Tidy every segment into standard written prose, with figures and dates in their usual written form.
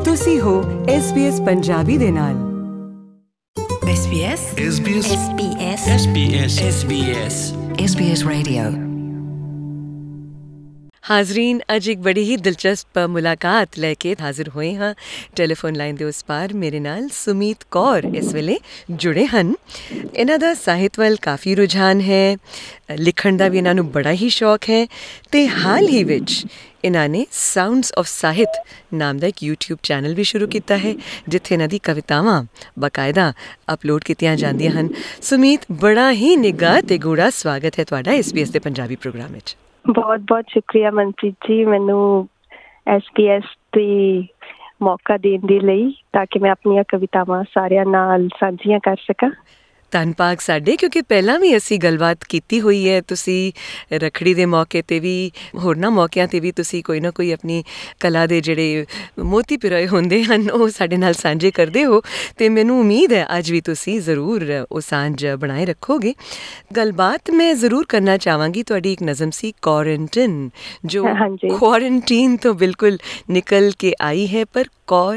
ਤੁਸੀਂ ਹੋ SBS ਪੰਜਾਬੀ ਦੇ ਨਾਲ। SBS Radio। ਹਾਜ਼ਰੀਨ, ਅੱਜ ਇੱਕ ਬੜੀ ਹੀ ਦਿਲਚਸਪ ਮੁਲਾਕਾਤ ਲੈ ਕੇ ਹਾਜ਼ਰ ਹੋਏ ਹਾਂ। ਟੈਲੀਫੋਨ ਲਾਈਨ ਦੇ ਉਸ ਪਾਰ ਮੇਰੇ ਨਾਲ ਸੁਮੀਤ ਕੌਰ ਇਸ ਵੇਲੇ ਜੁੜੇ ਹਨ। ਇਹਨਾਂ ਦਾ ਸਾਹਿਤ ਵੱਲ ਕਾਫੀ ਰੁਝਾਨ ਹੈ, ਲਿਖਣ ਦਾ ਵੀ ਇਹਨਾਂ ਨੂੰ ਬੜਾ ਹੀ ਸ਼ੌਕ ਹੈ ਅਤੇ ਹਾਲ ਹੀ ਵਿੱਚ ਇਹਨਾਂ ਨੇ ਸਾਊਂਡਸ ਆਫ ਸਾਹਿਤ ਨਾਮ ਦਾ ਇੱਕ YouTube ਚੈਨਲ ਵੀ ਸ਼ੁਰੂ ਕੀਤਾ ਹੈ, ਜਿੱਥੇ ਇਹਨਾਂ ਦੀ ਕਵਿਤਾਵਾਂ ਬਾਕਾਇਦਾ ਅਪਲੋਡ ਕੀਤੀਆਂ ਜਾਂਦੀਆਂ ਹਨ। ਸੁਮੀਤ, ਬੜਾ ਹੀ ਨਿੱਘਾ ਅਤੇ ਗੂੜਾ ਸਵਾਗਤ ਹੈ ਤੁਹਾਡਾ SBS ਦੇ ਪੰਜਾਬੀ ਪ੍ਰੋਗਰਾਮ ਵਿੱਚ। ਬਹੁਤ ਬਹੁਤ ਸ਼ੁਕਰੀਆ ਮਨਪ੍ਰੀਤ ਜੀ, ਮੈਨੂੰ SBS 'ਤੇ ਮੌਕਾ ਦੇਣ ਦੇ ਲਈ, ਤਾਂ ਕਿ ਮੈਂ ਆਪਣੀਆਂ ਕਵਿਤਾਵਾਂ ਸਾਰਿਆਂ ਨਾਲ ਸਾਂਝੀਆਂ ਕਰ ਸਕਾਂ। ਧੰਨਵਾਦ ਸਾਡੇ, ਕਿਉਂਕਿ ਪਹਿਲਾਂ ਵੀ ਅਸੀਂ ਗੱਲਬਾਤ ਕੀਤੀ ਹੋਈ ਹੈ। ਤੁਸੀਂ ਰੱਖੜੀ ਦੇ ਮੌਕੇ 'ਤੇ ਵੀ, ਹੋਰਨਾਂ ਮੌਕਿਆਂ 'ਤੇ ਵੀ ਤੁਸੀਂ ਕੋਈ ਨਾ ਕੋਈ ਆਪਣੀ ਕਲਾ ਦੇ ਜਿਹੜੇ ਮੋਤੀ ਪਿਰੋਏ ਹੁੰਦੇ ਹਨ ਉਹ ਸਾਡੇ ਨਾਲ ਸਾਂਝੇ ਕਰਦੇ ਹੋ, ਅਤੇ ਮੈਨੂੰ ਉਮੀਦ ਹੈ ਅੱਜ ਵੀ ਤੁਸੀਂ ਜ਼ਰੂਰ ਉਹ ਸਾਂਝ ਬਣਾਏ ਰੱਖੋਗੇ। ਗੱਲਬਾਤ ਮੈਂ ਜ਼ਰੂਰ ਕਰਨਾ ਚਾਹਵਾਂਗੀ, ਤੁਹਾਡੀ ਇੱਕ ਨਜ਼ਮ ਸੀ ਕੁਆਰੰਟੀਨ, ਜੋ ਕੁਆਰੰਟੀਨ ਤੋਂ ਬਿਲਕੁਲ ਨਿਕਲ ਕੇ ਆਈ ਹੈ, ਪਰ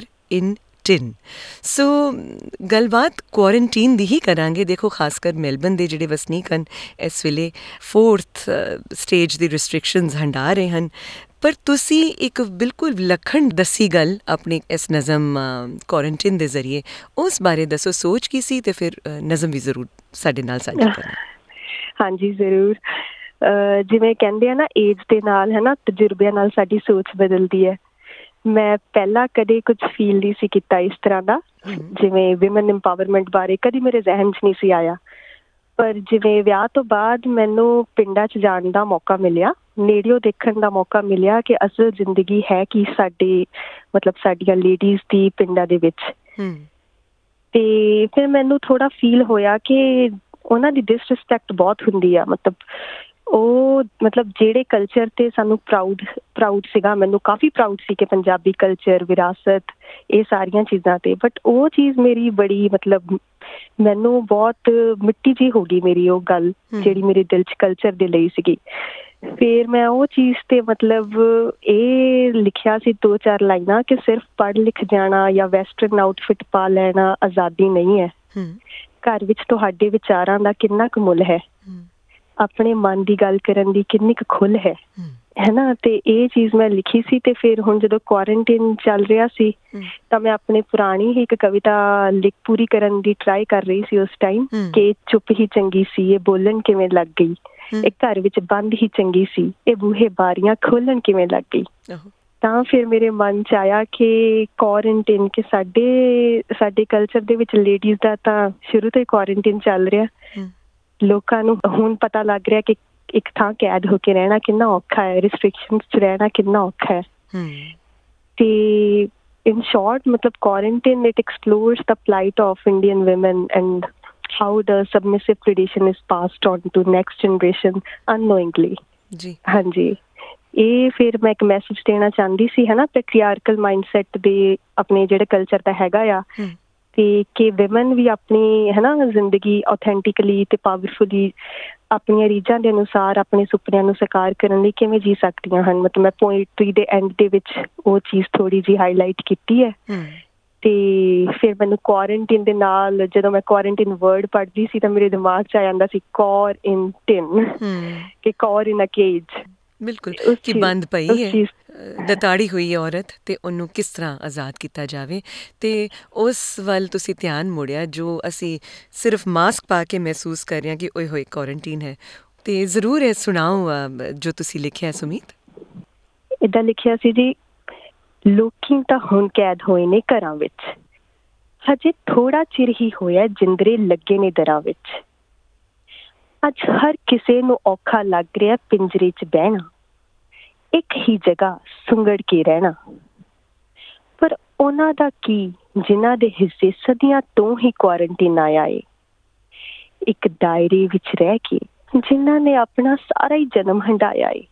ਸੋ ਗੱਲਬਾਤ ਕੁਆਰੰਟੀਨ ਦੀ ਹੀ ਕਰਾਂਗੇ। ਦੇਖੋ, ਖਾਸ ਕਰ ਮੈਲਬਨ ਦੇ ਜਿਹੜੇ ਵਸਨੀਕ ਹਨ ਇਸ ਵੇਲੇ 4th ਸਟੇਜ ਦੀ ਰਿਸਟ੍ਰਿਕਸ਼ਨਸ ਹੰਢਾ ਰਹੇ ਹਨ, ਪਰ ਤੁਸੀਂ ਇੱਕ ਬਿਲਕੁਲ ਵਿਲੱਖਣ ਦੱਸੀ ਗੱਲ ਆਪਣੀ ਇਸ ਨਜ਼ਮ ਕੁਆਰੰਟੀਨ ਦੇ ਜ਼ਰੀਏ, ਉਸ ਬਾਰੇ ਦੱਸੋ। ਸੋਚ ਕੀ ਸੀ, ਅਤੇ ਫਿਰ ਨਜ਼ਮ ਵੀ ਜ਼ਰੂਰ ਸਾਡੇ ਨਾਲ ਸਾਂਝੀ ਕਰਨਾ। ਹਾਂਜੀ, ਜ਼ਰੂਰ। ਜਿਵੇਂ ਕਹਿੰਦੇ ਆ ਨਾ, ਏਜ ਦੇ ਨਾਲ ਹੈ ਨਾ, ਤਜਰਬਿਆਂ ਨਾਲ ਸਾਡੀ ਸੋਚ ਬਦਲਦੀ ਹੈ। ਮੈਂ ਪਹਿਲਾਂ ਕਦੇ ਕੁਝ ਫੀਲ ਨਹੀਂ ਸੀ ਕੀਤਾ ਇਸ ਤਰ੍ਹਾਂ ਦਾ, ਜਿਵੇਂ ਵਿਮਨ ਇੰਪਾਵਰਮੈਂਟ ਬਾਰੇ ਕਦੀ ਮੇਰੇ ਜ਼ਹਿਨ 'ਚ ਨਹੀਂ ਸੀ ਆਇਆ। ਪਰ ਜਿਵੇਂ ਵਿਆਹ ਤੋਂ ਬਾਅਦ ਮੈਨੂੰ ਪਿੰਡਾਂ 'ਚ ਜਾਣ ਦਾ ਮੌਕਾ ਮਿਲਿਆ, ਨੇੜਿਓਂ ਦੇਖਣ ਦਾ ਮੌਕਾ ਮਿਲਿਆ ਕਿ ਅਸਲ ਜ਼ਿੰਦਗੀ ਹੈ ਕੀ ਸਾਡੀਆਂ ਲੇਡੀਜ਼ ਦੀ ਪਿੰਡਾਂ ਦੇ ਵਿੱਚ। ਤੇ ਫਿਰ ਮੈਨੂੰ ਥੋੜ੍ਹਾ ਫੀਲ ਹੋਇਆ ਕਿ ਉਹਨਾਂ ਦੀ ਡਿਸਰਿਸਪੈਕਟ ਬਹੁਤ ਹੁੰਦੀ ਆ। ਜਿਹੜੇ ਕਲਚਰ 'ਤੇ ਸਾਨੂੰ ਪ੍ਰਾਊਡ ਸੀਗਾ, ਮੈਨੂੰ ਕਾਫੀ ਪ੍ਰਾਊਡ ਸੀ ਕਿ ਪੰਜਾਬੀ ਕਲਚਰ, ਵਿਰਾਸਤ, ਇਹ ਸਾਰੀਆਂ ਚੀਜ਼ਾਂ 'ਤੇ, ਬਟ ਉਹ ਚੀਜ਼ ਮੇਰੀ ਬੜੀ ਮੈਨੂੰ ਬਹੁਤ ਮਿੱਟੀ ਜਿਹੀ ਹੋ ਗਈ ਮੇਰੀ ਉਹ ਗੱਲ, ਜਿਹੜੀ ਮੇਰੇ ਦਿਲ 'ਚ ਕਲਚਰ ਦੇ ਲਈ ਸੀਗੀ। ਫਿਰ ਮੈਂ ਉਹ ਚੀਜ਼ 'ਤੇ ਇਹ ਲਿਖਿਆ ਸੀ 2-4 ਲਾਈਨਾਂ ਕਿ ਸਿਰਫ ਪੜ੍ਹ ਲਿਖ ਜਾਣਾ ਜਾਂ ਵੈਸਟਰਨ ਆਊਟਫਿਟ ਪਾ ਲੈਣਾ ਆਜ਼ਾਦੀ ਨਹੀਂ ਹੈ। ਘਰ ਵਿੱਚ ਤੁਹਾਡੇ ਵਿਚਾਰਾਂ ਦਾ ਕਿੰਨਾ ਕੁ ਮੁੱਲ ਹੈ, ਆਪਣੇ ਮਨ ਦੀ ਗੱਲ ਕਰਨ ਦੀ ਕਿੰਨੀ ਕੁ ਖੁੱਲ੍ਹ ਹੈ ਨਾ। ਤੇ ਇਹ ਚੀਜ਼ ਮੈਂ ਲਿਖੀ ਸੀ। ਤੇ ਫਿਰ ਹੁਣ ਜਦੋਂ ਕੁਆਰੰਟੀਨ ਚੱਲ ਰਿਹਾ ਸੀ ਤਾਂ ਮੈਂ ਆਪਣੀ ਪੁਰਾਣੀ ਹੀ ਇੱਕ ਕਵਿਤਾ ਪੂਰੀ ਕਰਨ ਦੀ ਟਰਾਈ ਕਰ ਰਹੀ ਸੀ ਉਸ ਟਾਈਮ, ਕਿ ਚੁੱਪ ਹੀ ਚੰਗੀ ਸੀ, ਇਹ ਬੋਲਣ ਕਿਵੇਂ ਲੱਗ ਗਈ, ਇਹ ਘਰ ਵਿੱਚ ਬੰਦ ਹੀ ਚੰਗੀ ਸੀ, ਇਹ ਬੂਹੇ ਬਾਰੀਆਂ ਖੋਲਣ ਕਿਵੇਂ ਲੱਗ ਗਈ। ਤਾਂ ਫਿਰ ਮੇਰੇ ਮਨ 'ਚ ਆਇਆ ਕਿ ਕੁਆਰੰਟੀਨ, ਕਿ ਸਾਡੇ ਕਲਚਰ ਦੇ ਵਿੱਚ ਲੇਡੀਜ਼ ਦਾ ਤਾਂ ਸ਼ੁਰੂ ਤੋਂ ਹੀ ਕੁਆਰੰਟੀਨ ਚੱਲ ਰਿਹਾ। ਲੋਕਾਂ ਨੂੰ ਹੁਣ ਪਤਾ ਲੱਗ ਰਿਹਾ ਕਿ ਇੱਕ ਥਾਂ ਕੈਦ ਹੋ ਕੇ ਰਹਿਣਾ ਕਿੰਨਾ ਔਖਾ ਹੈ, ਰਿਸਟ੍ਰਿਕਸ਼ਨਸ 'ਚ ਰਹਿਣਾ ਕਿੰਨਾ ਔਖਾ ਹੈ। ਤੇ in short, quarantine it explores the plight of Indian woman and how the submissive tradition is passed on to next generation unknowingly. ਹਾਂਜੀ, ਇਹ ਫਿਰ ਮੈਂ ਇੱਕ ਮੈਸੇਜ ਦੇਣਾ ਚਾਹੁੰਦੀ ਸੀ, ਹੈ ਨਾ, ਪੈਟਰੀਆਰਕਲ ਮਾਈਂਡਸੈਟ ਦੇ ਆਪਣੇ ਜਿਹੜੇ ਕਲਚਰ ਦਾ ਹੈਗਾ ਆ, ਤੇ ਕਿ ਵਿਮਨ ਵੀ ਆਪਣੀ ਜ਼ਿੰਦਗੀ ਔਥੈਂਟਿਕਲੀ ਅਤੇ ਪਾਵਰਫੁਲੀ ਆਪਣੀਆਂ ਰੀਝਾਂ ਦੇ ਅਨੁਸਾਰ ਆਪਣੇ ਸੁਪਨਿਆਂ ਨੂੰ ਸਾਕਾਰ ਕਰਨ ਲਈ ਕਿਵੇਂ ਜੀ ਸਕਦੀਆਂ ਹਨ। ਮੈਂ ਪੋਇਟਰੀ ਦੇ ਐਂਡ ਦੇ ਵਿੱਚ ਉਹ ਚੀਜ਼ ਥੋੜ੍ਹੀ ਜਿਹੀ ਹਾਈਲਾਈਟ ਕੀਤੀ ਹੈ। ਤੇ ਫਿਰ ਮੈਨੂੰ ਕੁਆਰੰਟੀਨ ਦੇ ਨਾਲ, ਜਦੋਂ ਮੈਂ ਕੁਆਰੰਟੀਨ ਵਰਡ ਪੜ੍ਹਦੀ ਸੀ ਤਾਂ ਮੇਰੇ ਦਿਮਾਗ 'ਚ ਆ ਜਾਂਦਾ ਸੀ ਕੌਰ-ਇਨ-ਟਿਨ, ਕਿ ਕੌਰ ਇਨ ਅ ਕੇਜ। ਬਿਲਕੁਲ, ਕਿ ਬੰਦ ਪਈ ਹੈ, ਦਤਾੜੀ ਹੋਈ ਹੈ ਔਰਤ, ਅਤੇ ਉਹਨੂੰ ਕਿਸ ਤਰ੍ਹਾਂ ਆਜ਼ਾਦ ਕੀਤਾ ਜਾਵੇ। ਅਤੇ ਉਸ ਵੱਲ ਤੁਸੀਂ ਧਿਆਨ ਮੋੜਿਆ, ਜੋ ਅਸੀਂ ਸਿਰਫ ਮਾਸਕ ਪਾ ਕੇ ਮਹਿਸੂਸ ਕਰ ਰਹੇ ਹਾਂ ਕਿ ਓਏ ਹੋਏ ਕੁਆਰੰਟੀਨ ਹੈ। ਅਤੇ ਜ਼ਰੂਰ ਇਹ ਸੁਣਾਓ ਜੋ ਤੁਸੀਂ ਲਿਖਿਆ ਸੁਮੀਤ। ਇੱਦਾਂ ਲਿਖਿਆ ਸੀ ਜੀ, ਲੋਕੀ ਤਾਂ ਹੁਣ ਕੈਦ ਹੋਏ ਨੇ ਘਰਾਂ ਵਿੱਚ, ਹਜੇ ਥੋੜ੍ਹਾ ਚਿਰ ਹੀ ਹੋਇਆ ਜਿੰਦਰੇ ਲੱਗੇ ਨੇ ਦਰਾਂ ਵਿੱਚ। ਅੱਜ ਹਰ ਕਿਸੇ ਨੂੰ ਔਖਾ ਲੱਗ ਰਿਹਾ ਪਿੰਜਰੇ 'ਚ ਬਹਿਣਾ, ਇੱਕ ਹੀ ਜਗ੍ਹਾ ਸੁੰਗੜ ਕੇ ਰਹਿਣਾ। ਪਰ ਉਹਨਾਂ ਦਾ ਕੀ, ਜਿਨ੍ਹਾਂ ਦੇ ਹਿੱਸੇ ਸਦੀਆਂ ਤੋਂ ਹੀ ਕੁਆਰੰਟੀਨ ਆਇਆ ਏ, ਇੱਕ ਦਾਇਰੇ ਵਿੱਚ ਰਹਿ ਕੇ ਜਿਨ੍ਹਾਂ ਨੇ ਆਪਣਾ ਸਾਰਾ ਹੀ ਜਨਮ ਹੰਢਾਇਆ ਏ।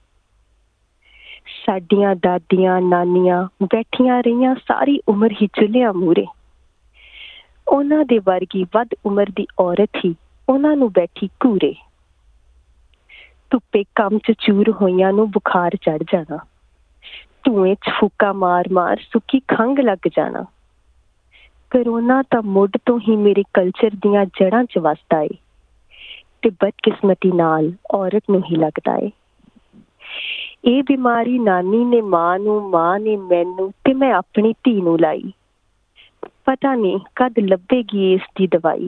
ਸਾਡੀਆਂ ਦਾਦੀਆਂ ਨਾਨੀਆਂ ਬੈਠੀਆਂ ਰਹੀਆਂ ਸਾਰੀ ਉਮਰ ਹੀ ਚੁੱਲ੍ਹਿਆਂ ਮੂਹਰੇ, ਉਹਨਾਂ ਦੇ ਵਰਗੀ ਵੱਧ ਉਮਰ ਦੀ ਔਰਤ ਹੀ ਉਹਨਾਂ ਨੂੰ ਬੈਠੀ ਘੂਰੇ। ਧੁੱਪੇ ਕੰਮ 'ਚ ਚੂਰ ਹੋਈਆਂ ਨੂੰ ਬੁਖਾਰ ਚੜ੍ਹ ਜਾਣਾ, ਧੂਏ 'ਚ ਫੂਕਾ ਮਾਰ ਮਾਰ ਸੁੱਕੀ ਖੰਘ ਲੱਗ ਜਾਣਾ। ਕਰੋਨਾ ਤਾਂ ਮੁੱਢ ਤੋਂ ਹੀ ਮੇਰੇ ਕਲਚਰ ਦੀਆਂ ਜੜ੍ਹਾਂ 'ਚ ਵੱਸਦਾ ਏ ਤੇ ਬਦਕਿਸਮਤੀ ਨਾਲ ਔਰਤ ਨੂੰ ਹੀ ਲੱਗਦਾ ਏ। ਇਹ ਬਿਮਾਰੀ ਨਾਨੀ ਨੇ ਮਾਂ ਨੂੰ, ਮਾਂ ਨੇ ਮੈਨੂੰ ਤੇ ਮੈਂ ਆਪਣੀ ਧੀ ਨੂੰ ਲਾਈ। ਪਤਾ ਨਹੀਂ ਕਦ ਲੱਭੇਗੀ ਇਸ ਦੀ ਦਵਾਈ।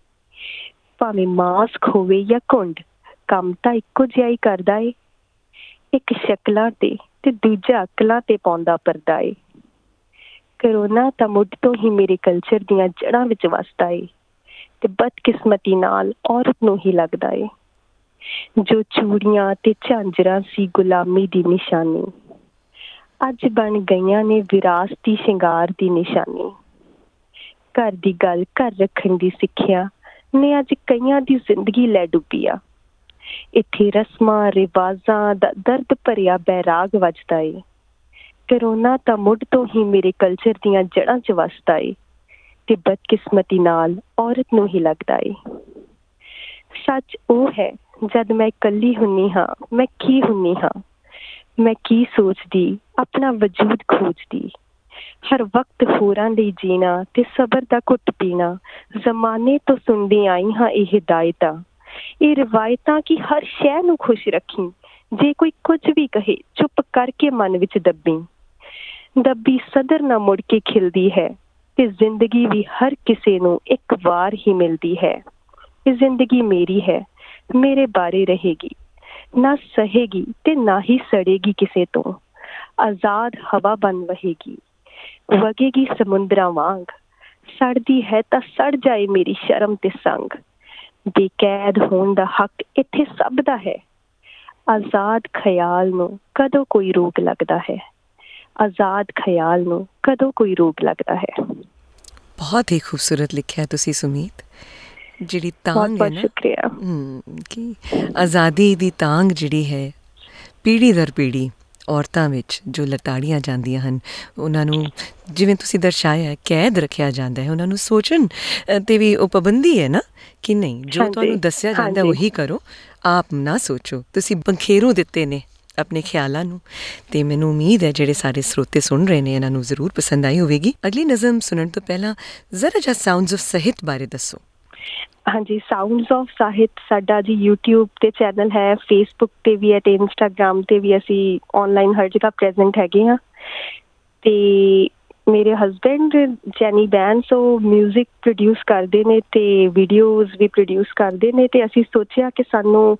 ਭਾਵੇਂ ਮਾਸਕ ਹੋਵੇ ਜਾਂ ਘੁੰਡ, ਕੰਮ ਤਾਂ ਇੱਕੋ ਜਿਹਾ ਹੀ ਕਰਦਾ ਏ। ਇੱਕ ਸ਼ਕਲਾਂ ਤੇ ਦੂਜਾ ਅਕਲਾਂ ਤੇ ਪਾਉਂਦਾ ਪਰਦਾ ਏ। ਕਰੋਨਾ ਤਾਂ ਮੁੱਢ ਤੋਂ ਹੀ ਮੇਰੇ ਕਲਚਰ ਦੀਆਂ ਜੜ੍ਹਾਂ ਵਿੱਚ ਵੱਸਦਾ ਏ ਤੇ ਬਦਕਿਸਮਤੀ ਨਾਲ ਔਰਤ ਨੂੰ ਹੀ ਲੱਗਦਾ ਏ। ਜੋ ਚੂੜੀਆਂ ਤੇ ਝਾਂਜਰਾਂ ਸੀ ਗੁਲਾਮੀ ਦੀ ਨਿਸ਼ਾਨੀ, ਅੱਜ ਬਣ ਗਈਆਂ ਨੇ ਵਿਰਾਸਤੀ ਸ਼ਿੰਗਾਰ ਦੀ ਨਿਸ਼ਾਨੀ। ਘਰ ਦੀ ਗੱਲ ਘਰ ਰੱਖਣ ਦੀ ਸਿੱਖਿਆ ਨੇ ਅੱਜ ਕਈਆਂ ਦੀ ਜ਼ਿੰਦਗੀ ਲੈ ਡੁੱਬੀ ਆ। ਇੱਥੇ ਰਸਮਾਂ ਰਿਵਾਜ਼ਾਂ ਦਾ ਦਰਦ ਭਰਿਆ ਬੈਰਾਗ ਵੱਜਦਾ ਏ। ਕਰੋਨਾ ਤਾਂ ਮੁੱਢ ਤੋਂ ਹੀ ਮੇਰੇ ਕਲਚਰ ਦੀਆਂ ਜੜ੍ਹਾਂ 'ਚ ਵੱਸਦਾ ਏ ਤੇ ਬਦਕਿਸਮਤੀ ਨਾਲ ਔਰਤ ਨੂੰ ਹੀ ਲੱਗਦਾ ਏ। ਸੱਚ ਉਹ ਹੈ ਜਦ ਮੈਂ ਇਕੱਲੀ ਹੁੰਨੀ ਹਾਂ, ਮੈਂ ਕੀ ਹੁੰਨੀ ਹਾਂ, ਮੈਂ ਕੀ ਸੋਚਦੀ, ਆਪਣਾ ਵਜੂਦ ਖੋਜਦੀ। ਹਰ ਵਕਤ ਹੋਰਾਂ ਲਈ ਜੀਣਾ ਤੇ ਸਬਰ ਦਾ ਘੁੱਟ ਪੀਣਾ। ਜ਼ਮਾਨੇ ਤੋਂ ਸੁਣਦੀ ਆਈ ਹਾਂ ਇਹ ਹਿਦਾਇਤਾਂ, ਇਹ ਰਿਵਾਇਤਾਂ ਕਿ ਹਰ ਸ਼ੈ ਨੂੰ ਖੁਸ਼ ਰੱਖੀ। ਜੇ ਕੋਈ ਕੁਝ ਵੀ ਕਹੇ ਚੁੱਪ ਕਰਕੇ ਮਨ ਵਿੱਚ ਦੱਬੀ ਸਦਰ ਨਾ ਮੁੜ ਕੇ ਖਿਲਦੀ ਹੈ ਤੇ ਜ਼ਿੰਦਗੀ ਵੀ ਹਰ ਕਿਸੇ ਨੂੰ ਇੱਕ ਵਾਰ ਹੀ ਮਿਲਦੀ ਹੈ। ਇਹ ਜ਼ਿੰਦਗੀ ਮੇਰੀ ਹੈ, ਮੇਰੇ ਬਾਰੇ ਰਹੇਗੀ, ਨਾ ਸਹੇਗੀ ਤੇ ਨਾ ਹੀ ਸੜੇਗੀ ਕਿਸੇ ਤੋਂ। ਆਜ਼ਾਦ ਹਵਾ ਬਣ ਵਹੇਗੀ, ਵਗੇਗੀ ਸਮੁੰਦਰਾਂ ਵਾਂਗ। ਸੜਦੀ ਹੈ ਤਾਂ ਸੜ ਜਾਏ ਮੇਰੀ ਸ਼ਰਮ ਤੇ ਸੰਗ। ਬੇਕੈਦ ਹੋਣ ਦਾ ਹੱਕ ਇੱਥੇ ਸਭ ਦਾ ਹੈ। ਆਜ਼ਾਦ ਖਿਆਲ ਨੂੰ ਕਦੋਂ ਕੋਈ ਰੋਕ ਲੱਗਦਾ ਹੈ, ਆਜ਼ਾਦ ਖਿਆਲ ਨੂੰ ਕਦੋਂ ਕੋਈ ਰੋਕ ਲੱਗਦਾ ਹੈ। ਬਹੁਤ ਹੀ ਖੂਬਸੂਰਤ ਲਿਖਿਆ ਤੁਸੀਂ ਸੁਮੀਤ। ਜਿਹੜੀ ਤਾਂਘ ਹੈ ਨਾ, ਸ਼ੁਕਰੀਆ। ਕਿ ਆਜ਼ਾਦੀ ਦੀ ਤਾਂਘ ਜਿਹੜੀ ਹੈ ਪੀੜ੍ਹੀ ਦਰ ਪੀੜ੍ਹੀ ਔਰਤਾਂ ਵਿੱਚ ਜੋ ਲਤਾੜੀਆਂ ਜਾਂਦੀਆਂ ਹਨ, ਉਹਨਾਂ ਨੂੰ ਜਿਵੇਂ ਤੁਸੀਂ ਦਰਸਾਇਆ ਕੈਦ ਰੱਖਿਆ ਜਾਂਦਾ ਹੈ। ਉਹਨਾਂ ਨੂੰ ਸੋਚਣ 'ਤੇ ਵੀ ਉਹ ਪਾਬੰਦੀ ਹੈ ਨਾ ਕਿ ਨਹੀਂ, ਜੋ ਤੁਹਾਨੂੰ ਦੱਸਿਆ ਜਾਂਦਾ ਉਹੀ ਕਰੋ, ਆਪ ਨਾ ਸੋਚੋ। ਤੁਸੀਂ ਬਖੇਰੂ ਦਿੱਤੇ ਨੇ ਆਪਣੇ ਖਿਆਲਾਂ ਨੂੰ ਅਤੇ ਮੈਨੂੰ ਉਮੀਦ ਹੈ ਜਿਹੜੇ ਸਾਰੇ ਸਰੋਤੇ ਸੁਣ ਰਹੇ ਨੇ ਇਹਨਾਂ ਨੂੰ ਜ਼ਰੂਰ ਪਸੰਦ ਆਈ ਹੋਵੇਗੀ। ਅਗਲੀ ਨਜ਼ਮ ਸੁਣਨ ਤੋਂ ਪਹਿਲਾਂ ਜ਼ਰਾ ਜਿਹਾ ਸਾਊਂਡਸ ਆਫ ਸਾਹਿਤ ਬਾਰੇ ਦੱਸੋ। ਹਾਂਜੀ, ਸਾਊਂਡਸ ਆਫ ਸਾਹਿਤ ਸਾਡਾ ਜੀ YouTube 'ਤੇ ਚੈਨਲ ਹੈ, ਫੇਸਬੁੱਕ 'ਤੇ ਵੀ ਹੈ ਅਤੇ ਇੰਸਟਾਗ੍ਰਾਮ 'ਤੇ ਵੀ ਅਸੀਂ ਔਨਲਾਈਨ ਹਰ ਜਗ੍ਹਾ ਪ੍ਰੈਜੈਂਟ ਹੈਗੇ ਹਾਂ। ਅਤੇ ਮੇਰੇ ਹਸਬੈਂਡ ਜੈਨੀ ਬੈਂਸ ਉਹ ਮਿਊਜ਼ਿਕ ਪ੍ਰੋਡਿਊਸ ਕਰਦੇ ਨੇ ਅਤੇ ਵੀਡੀਓਜ਼ ਵੀ ਪ੍ਰੋਡਿਊਸ ਕਰਦੇ ਨੇ। ਅਤੇ ਅਸੀਂ ਸੋਚਿਆ ਕਿ ਸਾਨੂੰ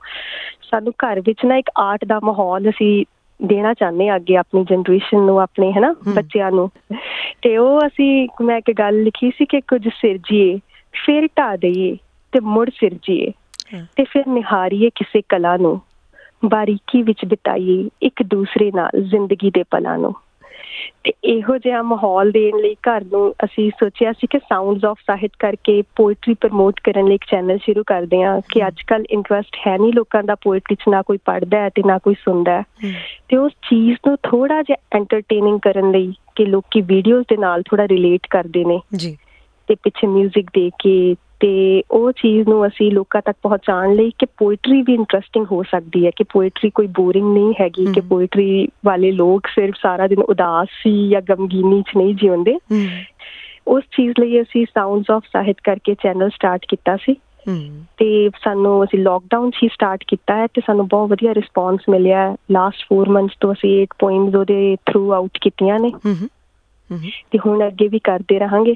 ਘਰ ਵਿੱਚ ਨਾ ਇੱਕ ਆਰਟ ਦਾ ਮਾਹੌਲ ਅਸੀਂ ਦੇਣਾ ਚਾਹੁੰਦੇ ਹਾਂ ਅੱਗੇ ਆਪਣੀ ਜਨਰੇਸ਼ਨ ਨੂੰ, ਆਪਣੇ ਹੈ ਨਾ ਬੱਚਿਆਂ ਨੂੰ। ਅਤੇ ਉਹ ਮੈਂ ਇੱਕ ਗੱਲ ਲਿਖੀ ਸੀ ਕਿ ਕੁਝ ਸਿਰਜੀਏ ਫਿਰ ਢਾਹ ਦਈਏ ਤੇ ਮੁੜ ਸਿਰਜੀਏ ਤੇ ਫਿਰ ਨਿਹਾਰੀਏ ਕਿਸੇ ਕਲਾ ਨੂੰ, ਬਾਰੀਕੀ ਵਿੱਚ ਬਿਤਾਈਏ ਇੱਕ ਦੂਸਰੇ ਨਾਲ ਜ਼ਿੰਦਗੀ ਦੇ ਪਲਾਂ ਨੂੰ। ਤੇ ਇਹੋ ਜਿਹਾ ਮਾਹੌਲ ਦੇਣ ਲਈ ਘਰ ਨੂੰ ਅਸੀਂ ਸੋਚਿਆ ਸੀ ਕਿ ਸਾਊਂਡਸ ਆਫ ਸਾਹਿਤ ਕਰਕੇ ਪੋਇਟਰੀ ਪ੍ਰਮੋਟ ਕਰਨ ਲਈ ਇੱਕ ਚੈਨਲ ਸ਼ੁਰੂ ਕਰਦੇ ਹਾਂ ਕਿ ਅੱਜ ਕੱਲ੍ਹ ਇੰਟਰਸਟ ਹੈ ਨਹੀਂ ਲੋਕਾਂ ਦਾ ਪੋਇਟਰੀ 'ਚ, ਨਾ ਕੋਈ ਪੜ੍ਹਦਾ ਹੈ ਤੇ ਨਾ ਕੋਈ ਸੁਣਦਾ ਹੈ। ਤੇ ਉਸ ਚੀਜ਼ ਨੂੰ ਥੋੜ੍ਹਾ ਜਿਹਾ ਐਂਟਰਟੇਨਿੰਗ ਕਰਨ ਲਈ ਕਿ ਲੋਕੀ ਵੀਡੀਓਜ਼ ਦੇ ਨਾਲ ਥੋੜ੍ਹਾ ਰਿਲੇਟ ਕਰਦੇ ਨੇ ਜੀ, ਤੇ ਪਿੱਛੇ ਮਿਊਜ਼ਿਕ ਦੇ ਕੇ, ਤੇ ਉਹ ਚੀਜ਼ ਨੂੰ ਅਸੀਂ ਲੋਕਾਂ ਤੱਕ ਪਹੁੰਚਾਉਣ ਲਈ ਕਿ ਪੋਇਟਰੀ ਵੀ ਇੰਟਰਸਟਿੰਗ ਹੋ ਸਕਦੀ ਹੈ, ਕਿ ਪੋਇਟਰੀ ਕੋਈ ਬੋਰਿੰਗ ਨਹੀਂ ਹੈਗੀ, ਕਿ ਪੋਇਟਰੀ ਵਾਲੇ ਲੋਕ ਸਿਰਫ ਸਾਰਾ ਦਿਨ ਉਦਾਸ ਸੀ ਜਾਂ ਗਮਗੀਨੀ 'ਚ ਨਹੀਂ ਜਿਉਂਦੇ। ਉਸ ਚੀਜ਼ ਲਈ ਅਸੀਂ ਸਾਊਂਡਸ ਆਫ ਸਾਹਿਤ ਕਰਕੇ ਚੈਨਲ ਸਟਾਰਟ ਕੀਤਾ ਸੀ ਤੇ ਅਸੀਂ ਲੋਕਡਾਊਨ 'ਚ ਹੀ ਸਟਾਰਟ ਕੀਤਾ ਹੈ ਤੇ ਸਾਨੂੰ ਬਹੁਤ ਵਧੀਆ ਰਿਸਪੌਂਸ ਮਿਲਿਆ। ਲਾਸਟ 4 ਮੰਥਸ ਤੋਂ ਅਸੀਂ 8 ਪੋਇਮਸ ਉਹਦੇ ਥਰੂ ਆਊਟ ਕੀਤੀਆਂ ਨੇ ਤੇ ਹੁਣ ਅੱਗੇ ਵੀ ਕਰਦੇ ਰਹਾਂਗੇ।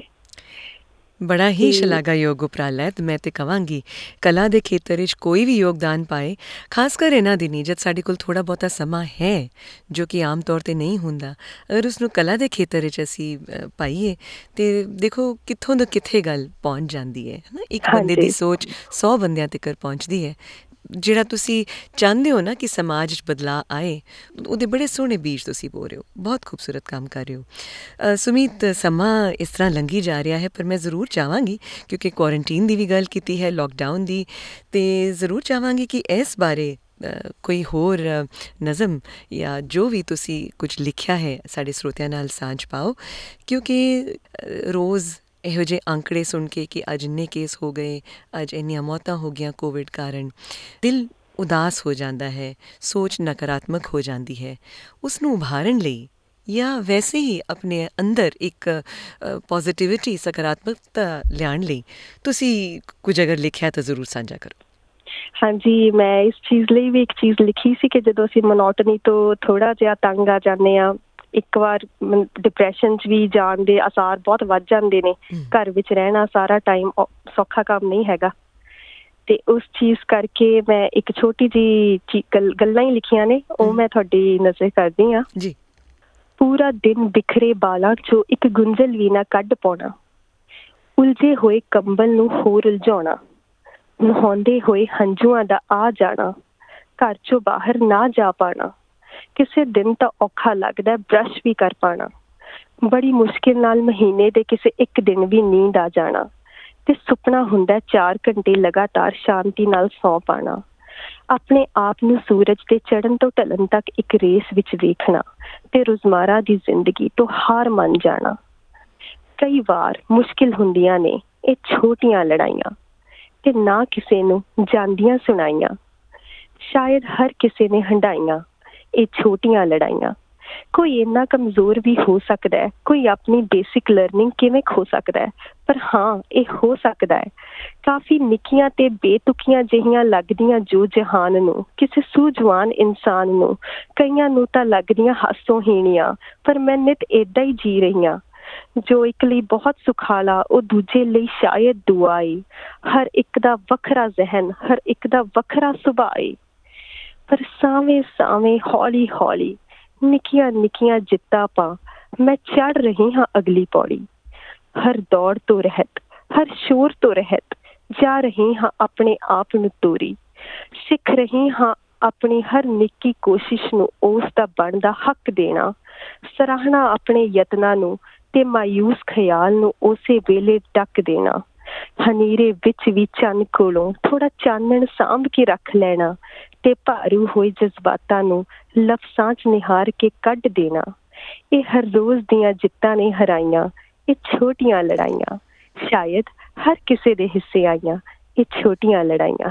ਬੜਾ ਹੀ ਸ਼ਲਾਘਾਯੋਗ ਉਪਰਾਲਾ ਹੈ। ਮੈਂ ਤਾਂ ਕਹਾਂਗੀ ਕਲਾ ਦੇ ਖੇਤਰ ਵਿੱਚ ਕੋਈ ਵੀ ਯੋਗਦਾਨ ਪਾਏ, ਖਾਸ ਕਰ ਇਹਨਾਂ ਦਿਨੀਂ ਜਦ ਸਾਡੇ ਕੋਲ ਥੋੜ੍ਹਾ ਬਹੁਤਾ ਸਮਾਂ ਹੈ ਜੋ ਕਿ ਆਮ ਤੌਰ 'ਤੇ ਨਹੀਂ ਹੁੰਦਾ, ਅਗਰ ਉਸਨੂੰ ਕਲਾ ਦੇ ਖੇਤਰ ਵਿੱਚ ਅਸੀਂ ਪਾਈਏ ਅਤੇ ਦੇਖੋ ਕਿੱਥੋਂ ਤੋਂ ਕਿੱਥੇ ਗੱਲ ਪਹੁੰਚ ਜਾਂਦੀ ਹੈ ਨਾ। ਇੱਕ ਬੰਦੇ ਦੀ ਸੋਚ 100 ਬੰਦਿਆਂ ਤੱਕ ਪਹੁੰਚਦੀ ਹੈ। ਜਿਹੜਾ ਤੁਸੀਂ ਚਾਹੁੰਦੇ ਹੋ ਨਾ ਕਿ ਸਮਾਜ 'ਚ ਬਦਲਾਅ ਆਏ, ਉਹਦੇ ਬੜੇ ਸੋਹਣੇ ਬੀਜ ਤੁਸੀਂ ਬੋ ਰਹੇ ਹੋ। ਬਹੁਤ ਖੂਬਸੂਰਤ ਕੰਮ ਕਰ ਰਹੇ ਹੋ ਸੁਮੀਤ। ਸਮਾਂ ਇਸ ਤਰ੍ਹਾਂ ਲੰਘੀ ਜਾ ਰਿਹਾ ਹੈ, ਪਰ ਮੈਂ ਜ਼ਰੂਰ ਚਾਹਾਂਗੀ, ਕਿਉਂਕਿ ਕੁਆਰੰਟੀਨ ਦੀ ਵੀ ਗੱਲ ਕੀਤੀ ਹੈ, ਲੋਕਡਾਊਨ ਦੀ, ਅਤੇ ਜ਼ਰੂਰ ਚਾਹਾਂਗੀ ਕਿ ਇਸ ਬਾਰੇ ਕੋਈ ਹੋਰ ਨਜ਼ਮ ਜਾਂ ਜੋ ਵੀ ਤੁਸੀਂ ਕੁਝ ਲਿਖਿਆ ਹੈ ਸਾਡੇ ਸਰੋਤਿਆਂ ਨਾਲ ਸਾਂਝ ਪਾਓ, ਕਿਉਂਕਿ ਰੋਜ਼ ਇਹੋ ਜਿਹੇ ਅੰਕੜੇ ਸੁਣ ਕੇ ਕਿ ਅੱਜ ਇੰਨੇ ਕੇਸ ਹੋ ਗਏ, ਅੱਜ ਇੰਨੀਆਂ ਮੌਤਾਂ ਹੋ ਗਈਆਂ ਕੋਵਿਡ ਕਾਰਨ, ਦਿਲ ਉਦਾਸ ਹੋ ਜਾਂਦਾ ਹੈ, ਸੋਚ ਨਕਾਰਾਤਮਕ ਹੋ ਜਾਂਦੀ ਹੈ। ਉਸ ਨੂੰ ਉਭਾਰਨ ਲਈ ਜਾਂ ਵੈਸੇ ਹੀ ਆਪਣੇ ਅੰਦਰ ਇੱਕ ਪੋਜ਼ਿਟਿਵਿਟੀ, ਸਕਾਰਾਤਮਕਤਾ ਲਿਆਉਣ ਲਈ ਤੁਸੀਂ ਕੁਝ ਅਗਰ ਲਿਖਿਆ ਤਾਂ ਜ਼ਰੂਰ ਸਾਂਝਾ ਕਰੋ। ਹਾਂਜੀ, ਮੈਂ ਇਸ ਚੀਜ਼ ਲਈ ਵੀ ਇੱਕ ਚੀਜ਼ ਲਿਖੀ ਸੀ ਕਿ ਜਦੋਂ ਅਸੀਂ ਮੋਨੋਟਨੀ ਤੋਂ ਥੋੜ੍ਹਾ ਜਿਹਾ ਤੰਗ ਆ ਜਾਂਦੇ ਹਾਂ, ਇੱਕ ਵਾਰ ਡਿਪਰੈਸ਼ਨ 'ਚ ਵੀ ਜਾਣ ਦੇ ਆਸਾਰ ਬਹੁਤ ਵੱਧ ਜਾਂਦੇ ਨੇ। ਘਰ ਵਿੱਚ ਰਹਿਣਾ ਸਾਰਾ ਟਾਈਮ ਸੌਖਾ ਕੰਮ ਨਹੀਂ ਹੈਗਾ, ਅਤੇ ਉਸ ਚੀਜ਼ ਕਰਕੇ ਮੈਂ ਇੱਕ ਛੋਟੀ ਜਿਹੀ ਗੱਲਾਂ ਹੀ ਲਿਖੀਆਂ ਨੇ, ਉਹ ਮੈਂ ਤੁਹਾਡੀ ਨਜ਼ਰ ਕਰਦੀ ਹਾਂ ਜੀ। ਪੂਰਾ ਦਿਨ ਬਿਖਰੇ ਬਾਲਾਂ 'ਚੋਂ ਇੱਕ ਗੁੰਝਲ ਵੀ ਨਾ ਕੱਢ ਪਾਉਣਾ, ਉਲਝੇ ਹੋਏ ਕੰਬਲ ਨੂੰ ਹੋਰ ਉਲਝਾਉਣਾ, ਨਹਾਉਂਦੇ ਹੋਏ ਹੰਝੂਆਂ ਦਾ ਆ ਜਾਣਾ, ਘਰ 'ਚੋਂ ਬਾਹਰ ਨਾ ਜਾ ਪਾਉਣਾ, ਕਿਸੇ ਦਿਨ ਤਾਂ ਔਖਾ ਲੱਗਦਾ ਬਰੱਸ਼ ਵੀ ਕਰ ਪਾਉਣਾ, ਬੜੀ ਮੁਸ਼ਕਿਲ ਨਾਲ ਮਹੀਨੇ ਦੇ ਕਿਸੇ ਇੱਕ ਦਿਨ ਵੀ ਨੀਂਦ ਆ ਜਾਣਾ, ਤੇ ਸੁਪਨਾ ਹੁੰਦਾ 4 ਘੰਟੇ ਲਗਾਤਾਰ ਸ਼ਾਂਤੀ ਨਾਲ ਸੌਂ ਪਾਉਣਾ, ਆਪਣੇ ਆਪ ਨੂੰ ਸੂਰਜ ਦੇ ਚੜ੍ਹਨ ਤੋਂ ਢਲਣ ਤੱਕ ਇੱਕ ਰੇਸ ਵਿੱਚ ਵੇਖਣਾ, ਤੇ ਰੋਜ਼ਮਾਰਾ ਦੀ ਜ਼ਿੰਦਗੀ ਤੋਂ ਹਾਰ ਮੰਨ ਜਾਣਾ। ਕਈ ਵਾਰ ਮੁਸ਼ਕਿਲ ਹੁੰਦੀਆਂ ਨੇ ਇਹ ਛੋਟੀਆਂ ਲੜਾਈਆਂ, ਤੇ ਨਾ ਕਿਸੇ ਨੂੰ ਜਾਂਦੀਆਂ ਸੁਣਾਈਆਂ, ਸ਼ਾਇਦ ਹਰ ਕਿਸੇ ਨੇ ਹੰਢਾਈਆਂ ਇਹ ਛੋਟੀਆਂ ਲੜਾਈਆਂ। ਕੋਈ ਇੰਨਾ ਕਮਜ਼ੋਰ ਵੀ ਹੋ ਸਕਦਾ ਹੈ, ਕੋਈ ਆਪਣੀ ਬੇਸਿਕ ਲਰਨਿੰਗ ਕਿਵੇਂ ਖੋ ਸਕਦਾ ਹੈ, ਪਰ ਹਾਂ ਇਹ ਹੋ ਸਕਦਾ ਹੈ। ਕਾਫੀ ਨਿੱਕੀਆਂ ਤੇ ਬੇਤੁਕੀਆਂ ਜਿਹੀਆਂ ਲੱਗਦੀਆਂ ਜੋ ਜਹਾਨ ਨੂੰ ਕਿਸੇ ਸੂਝਵਾਨ ਇਨਸਾਨ ਨੂੰ, ਕਈਆਂ ਨੂੰ ਤਾਂ ਲੱਗਦੀਆਂ ਹਾਸੋਹੀਣੀਆਂ, ਪਰ ਮੈਂ ਨਿਤ ਏਦਾਂ ਹੀ ਜੀ ਰਹੀ ਹਾਂ। ਜੋ ਇੱਕ ਲਈ ਬਹੁਤ ਸੁਖਾਲਾ ਉਹ ਦੂਜੇ ਲਈ ਸ਼ਾਇਦ ਦੁਆ ਏ, ਹਰ ਇੱਕ ਦਾ ਵੱਖਰਾ ਜ਼ਹਿਨ, ਹਰ ਇੱਕ ਦਾ ਵੱਖਰਾ ਸੁਭਾਅ ਏ, ਪਰ ਸਾਵੇਂ ਸਾਵੇਂ ਹੌਲੀ ਹੌਲੀ ਨਿੱਕੀਆਂ ਨਿੱਕੀਆਂ ਜਿੱਤਾਂ ਪਾ ਮੈਂ ਚੜ੍ਹ ਰਹੀ ਹਾਂ ਅਗਲੀ ਪੌੜੀ। ਹਰ ਦੌੜ ਤੋਂ ਰਹਿਤ, ਹਰ ਸ਼ੋਰ ਤੋਂ ਰਹਿਤ ਜਾ ਰਹੀ ਹਾਂ ਆਪਣੇ ਆਪ ਨੂੰ ਤੋਰੀ, ਸਿੱਖ ਰਹੀ ਹਾਂ ਆਪਣੀ ਹਰ ਨਿੱਕੀ ਕੋਸ਼ਿਸ਼ ਨੂੰ ਉਸ ਦਾ ਬਣਦਾ ਹੱਕ ਦੇਣਾ, ਸਰਾਹਣਾ ਆਪਣੇ ਯਤਨਾਂ ਨੂੰ ਤੇ ਮਾਯੂਸ ਖਿਆਲ ਨੂੰ ਉਸੇ ਵੇਲੇ ਢੱਕ ਦੇਣਾ, ਹਨੇਰੇ ਵਿੱਚ ਵੀ ਚੰਨ ਕੋਲੋਂ ਥੋੜ੍ਹਾ ਚਾਨਣ ਸਾਂਭ ਕੇ ਰੱਖ ਲੈਣਾ, ਤੇ ਭਾਰੂ ਹੋਏ ਜਜ਼ਬਾਤਾਂ ਨੂੰ ਲਫ਼ਜ਼ਾਂ 'ਚ ਨਿਹਾਰ ਕੇ ਕੱਢ ਦੇਣਾ। ਇਹ ਹਰ ਰੋਜ਼ ਦੀਆਂ ਜਿੱਤਾਂ ਨੇ ਹਰਾਈਆਂ ਇਹ ਛੋਟੀਆਂ ਲੜਾਈਆਂ, ਸ਼ਾਇਦ ਹਰ ਕਿਸੇ ਦੇ ਹਿੱਸੇ ਆਈਆਂ ਇਹ ਛੋਟੀਆਂ ਲੜਾਈਆਂ।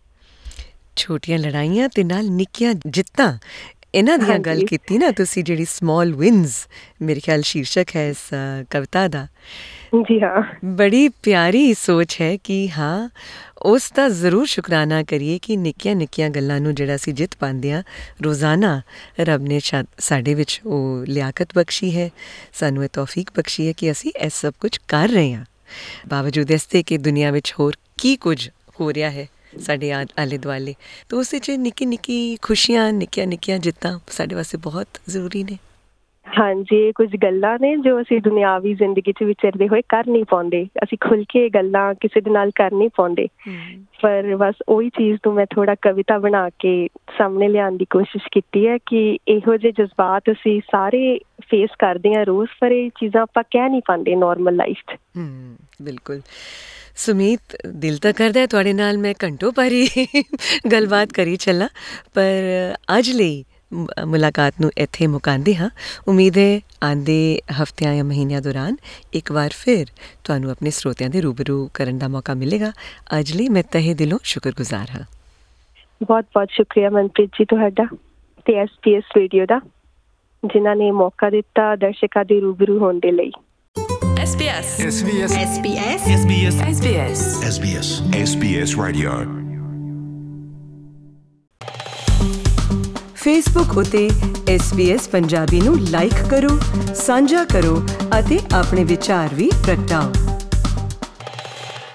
ਛੋਟੀਆਂ ਲੜਾਈਆਂ ਤੇ ਨਾਲ ਨਿੱਕੀਆਂ ਜਿੱਤਾਂ, ਇਹਨਾਂ ਦੀਆਂ ਗੱਲ ਕੀਤੀ ਨਾ ਤੁਸੀਂ, ਜਿਹੜੀ ਸਮਾਲ ਵਿਨਸ ਮੇਰੇ ਖਿਆਲ ਸ਼ੀਰਸ਼ਕ ਹੈ ਇਸ ਕਵਿਤਾ ਦਾ। ਜੀ ਹਾਂ, ਬੜੀ ਪਿਆਰੀ ਸੋਚ ਹੈ ਕਿ ਹਾਂ ਉਸ ਦਾ ਜ਼ਰੂਰ ਸ਼ੁਕਰਾਨਾ ਕਰੀਏ ਕਿ ਨਿੱਕੀਆਂ ਨਿੱਕੀਆਂ ਗੱਲਾਂ ਨੂੰ ਜਿਹੜਾ ਅਸੀਂ ਜਿੱਤ ਪਾਉਂਦੇ ਹਾਂ ਰੋਜ਼ਾਨਾ, ਰੱਬ ਨੇ ਸਾਡੇ ਵਿੱਚ ਉਹ ਲਿਆਕਤ ਬਖਸ਼ੀ ਹੈ, ਸਾਨੂੰ ਇਹ ਤੌਫੀਕ ਬਖਸ਼ੀ ਹੈ ਕਿ ਅਸੀਂ ਇਹ ਸਭ ਕੁਝ ਕਰ ਰਹੇ ਹਾਂ, ਬਾਵਜੂਦ ਇਸ ਦੇ ਕਿ ਦੁਨੀਆ ਵਿੱਚ ਹੋਰ ਕੀ ਕੁਝ ਹੋ ਰਿਹਾ ਹੈ ਸਾਡੇ ਆਲੇ ਦੁਆਲੇ। ਤਾਂ ਉਸ ਵਿੱਚ ਨਿੱਕੀ ਨਿੱਕੀ ਖੁਸ਼ੀਆਂ, ਨਿੱਕੀਆਂ ਨਿੱਕੀਆਂ ਜਿੱਤਾਂ ਸਾਡੇ ਵਾਸਤੇ ਬਹੁਤ ਜ਼ਰੂਰੀ ਨੇ। ਹਾਂਜੀ, ਇਹ ਕੁਝ ਗੱਲਾਂ ਨੇ ਜੋ ਅਸੀਂ ਦੁਨਿਆਵੀ ਜ਼ਿੰਦਗੀ 'ਚ ਵਿਚਰਦੇ ਹੋਏ ਕਰ ਨਹੀਂ ਪਾਉਂਦੇ, ਅਸੀਂ ਖੁੱਲ੍ਹ ਕੇ ਗੱਲਾਂ ਕਿਸੇ ਦੇ ਨਾਲ ਕਰ ਨਹੀਂ ਪਾਉਂਦੇ, ਪਰ ਬਸ ਉਹੀ ਚੀਜ਼ ਨੂੰ ਮੈਂ ਥੋੜ੍ਹਾ ਕਵਿਤਾ ਬਣਾ ਕੇ ਸਾਹਮਣੇ ਲਿਆਉਣ ਦੀ ਕੋਸ਼ਿਸ਼ ਕੀਤੀ ਹੈ ਕਿ ਇਹੋ ਜਿਹੇ ਜਜ਼ਬਾਤ ਅਸੀਂ ਸਾਰੇ ਫੇਸ ਕਰਦੇ ਹਾਂ ਰੋਜ਼, ਪਰ ਇਹ ਚੀਜ਼ਾਂ ਆਪਾਂ ਕਹਿ ਨਹੀਂ ਪਾਉਂਦੇ ਨੋਰਮਲ ਲਾਈਫ 'ਚ। ਬਿਲਕੁਲ ਸੁਮੀਤ, ਦਿਲ ਤਾਂ ਕਰਦਾ ਹੈ ਤੁਹਾਡੇ ਨਾਲ ਮੈਂ ਘੰਟੋਂ ਭਰੀ ਗੱਲਬਾਤ ਕਰੀ ਚੱਲਾਂ, ਪਰ ਅੱਜ ਲਈ ਮੁਲਾਕਾਤ ਨੂੰ ਇੱਥੇ ਮੁਕਾਉਂਦੇ ਹਾਂ। ਉਮੀਦ ਹੈ ਆਉਂਦੇ ਹਫ਼ਤਿਆਂ ਜਾਂ ਮਹੀਨਿਆਂ ਦੌਰਾਨ ਇੱਕ ਵਾਰ ਫਿਰ ਤੁਹਾਨੂੰ ਆਪਣੇ ਸਰੋਤਿਆਂ ਦੇ ਰੂਬਰੂ ਕਰਨ ਦਾ ਮੌਕਾ ਮਿਲੇਗਾ। ਅੱਜ ਲਈ ਮੈਂ ਤਹਿ ਦਿਲੋਂ ਸ਼ੁਕਰਗੁਜ਼ਾਰ ਹਾਂ। ਬਹੁਤ ਬਹੁਤ ਸ਼ੁਕਰੀਆ ਮਨਪ੍ਰੀਤ ਜੀ ਤੁਹਾਡਾ, ਤੇ SBS ਰੇਡੀਓ ਦਾ, ਜਿਨ੍ਹਾਂ ਨੇ ਮੌਕਾ ਦਿੱਤਾ ਦਰਸ਼ਕਾਂ ਦੇ ਰੂਬਰੂ ਹੋਣ ਦੇ ਲਈ। SBS Radio। ਫੇਸਬੁੱਕ ਉਤੇ SBS ਪੰਜਾਬੀ ਨੂੰ ਲਾਈਕ ਕਰੋ, ਸਾਂਝਾ ਕਰੋ ਅਤੇ ਆਪਣੇ ਵਿਚਾਰ ਵੀ ਪ੍ਰਗਟਾਓ।